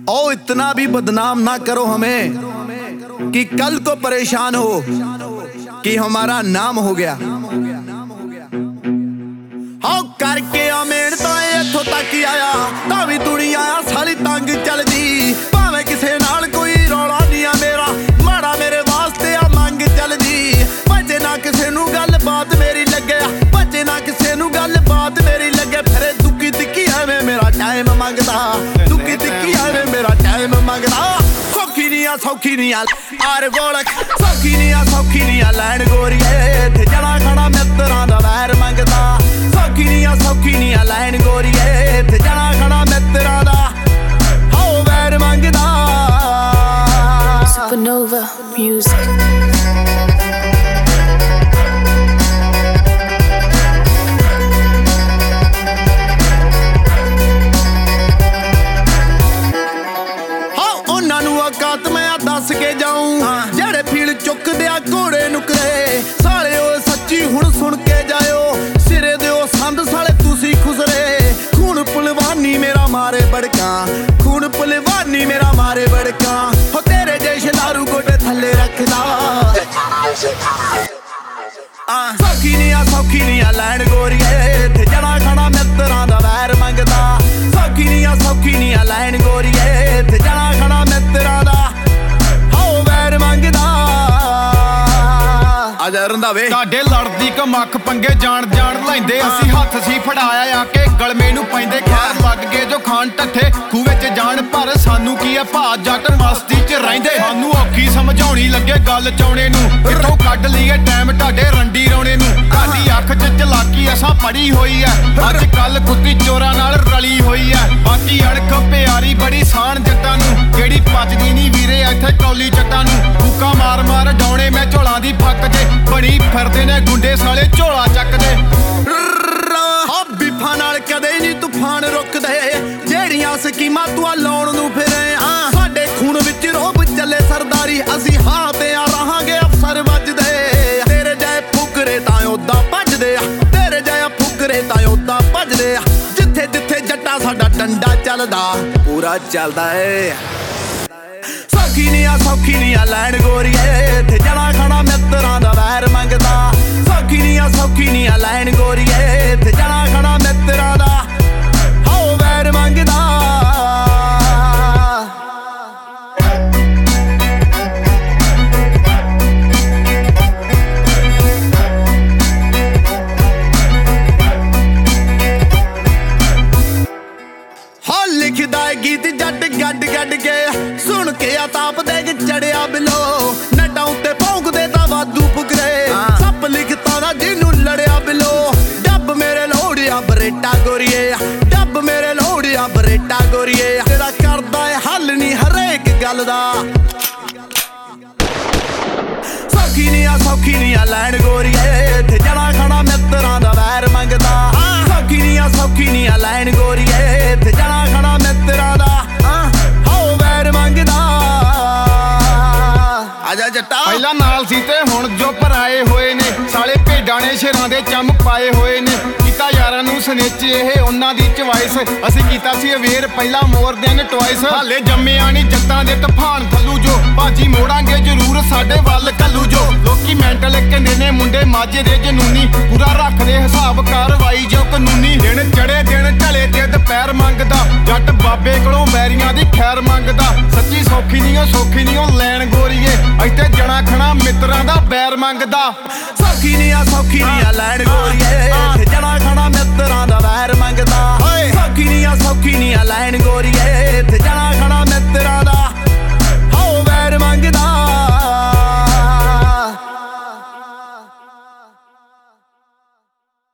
ओ इतना भी बदनाम ना करो हमें कि कल को परेशान हो कि हमारा नाम हो गया। हाँ करके आ मेहनत इथों तक आया तां भी दुनिया सारी तंग चलदी। भावें किसे नाल कोई रौला नहीं आ मेरा माड़ा मेरे वास्ते आ मंग चलदी। भजे ना किसे नू गल बात मेरी लगे भजे ना किसे नू गल बात मेरी लगे। फिर दुखी तिक्की एवें मेरा टाइम मंगदा दुखी तिक्की एवें मेरा टाइम मंगदा। सौखी नहीं आर बोलक सौखी नहीं लैन गोरीए थे जड़ा खड़ा मित्रां दा वैर मंगदा। सौखी नहीं लैन गोरीए थे जड़ा खड़ा मित्रां दा हो वैर मंगदा। Supernova Music. औकात मैं दस के जाऊं जेड़े फील चुक दिया घोड़े नुकरे साले ओ सच्ची हुण सुन के जायो सिरे दे ओ संद साले तुसी खुसरे। खून पलवानी मेरा मारे बड़का खून पलवानी मेरा मारे बड़का हो तेरे जैसे दारू गोडे थल्ले रखदा। सौखी नहीं लैन गोरीए थे जड़ा खड़ा मित्रां दा वैर मंगदा। सौखी नहीं लैन गोरीए थे जड़ा खड़ा मित्रां दा हो वैर मंगदा। आजा रंधावे ताडे लड़दी कमख पंगे जान लैंदे असी हत्थ सी फड़ाया आके गलमे नू पैंदे खैर लग गए जो खान टट्ठे खूहे च जान पर सानू की है भा जट मस्ती च रहिंदे। सानू औखी समझाउणी लगे गल चाउणे नू किथों कढ लईए टाइम ताडे रंडी रौणे नू। ताडी अख च चलाकी असां पड़ी होई है अज कल कुत्ती चोरां नाल रली होई है। बाकी अणख प्यारी बड़ी शान जट्टां नू जेड़ी पचदी नी वीरे इत्थे कौली जट्टां नू। फूका मार डौणे मैं झोलां दी फक जे बड़ी फिरदे ने गुंडे साले झोला चकदे। बिफा नाल कदे नहीं तूफान रुकदे जेड़ियां स्कीमां तू लाउण नू फिरे। साडे खून विच रोब चले सरदारी असी हां ते रहांगे अफसर वजदे। तेरे जाए फुकरे तां ओदा भजदे तेरे जाए फुकरे तां ओदा भजदे। जिथे जिथे जट्टा साडा डंडा चलदा पूरा चलदा ए। सौखी नहीं लैन गोरीए थे जड़ा खड़ा मित्रां दा वैर मंगदा। सौखी नहीं लैन गोरीए थे जड़ा खड़ा मित्रां दा हो वैर मंगदा। लिखदा गीत जट गड के सुन के ताप दे चढ़िया बिलो नटां उत्ते भौंकदे तां वाधू फुकरे। सप लिखता ना जिन्नू लड़िया बिलो डब मेरे लोड़िया बरेटा गोरीए डब मेरे लोड़िया बरेटा गोरीए। तेरा करदा है हल नी हरेक गल दा। सौखी नहीं लैन गोरीए थे जड़ा खड़ा मित्रां दा वैर मंगदा। सौखी नहीं लैन गोरीए थे जड़ा खड़ा मित्रां दा हो वैर मंगदा। आजा जट्टा पहला नाल सी ते हुण जो पराए होए ने साले भेडां ने शेरां दे चम पाए होए ने। कीता यारां नू सनेचे ਇਹ ਉਹਨਾਂ ਦੀ ਚੁਆਇਸ ਅਸੀਂ ਕੀਤਾ ਸੀ ਅਵੇਅਰ ਪਹਿਲਾਂ ਮੋਰ ਦੈਨ ਟਵਾਈਸ। ਹਾਲੇ ਜੰਮਿਆ ਨਹੀਂ ਜੱਟਾਂ ਦੇ ਤੂਫਾਨ ਥੱਲੂ ਜੋ ਬਾਜੀ ਮੋੜਾਂਗੇ ਜ਼ਰੂਰ ਸਾਡੇ ਵੱਲ ਕੱਲੂ ਜੋ। ਲੋਕੀ ਮੈਂਟਲ ਕਹਿੰਦੇ ਨੇ ਮੁੰਡੇ ਮਾਝੇ ਦੇ ਜਨੂਨੀ ਪੂਰਾ ਰੱਖਦੇ ਹਿਸਾਬ ਕਾਰਵਾਈ ਜੋ ਕਾਨੂੰਨੀ। ਦਿਨ ਚੜੇ ਦਿਨ ਢਲੇ ਤੇ ਦੁਪਹਿਰ ਮੰਗਦਾ ਜੱਟ ਬਾਬੇ ਕੋਲੋਂ ਵੈਰੀਆਂ ਦੀ ਖੈਰ ਮੰਗਦਾ। ਸੱਚੀ ਸੌਖੀ ਨਹੀਂ ਉਹ ਲੈਣ ਗੋਰੀਏ ਇੱਥੇ ਜਣਾ ਖਣਾ ਮਿੱਤਰਾਂ ਦਾ ਬੈਰ ਮੰਗਦਾ। ਸੌਖੀ ਨਹੀਂ ਲੈਣ ਗੋਰੀਏ ਜਣਾ ਖਣਾ ਮਿੱਤਰਾਂ ਦਾ ਵੈਰ ਮੰਗਦਾ। ਸੌਖੀ ਨਹੀਂ ਲੈਣ ਗੋਰੀ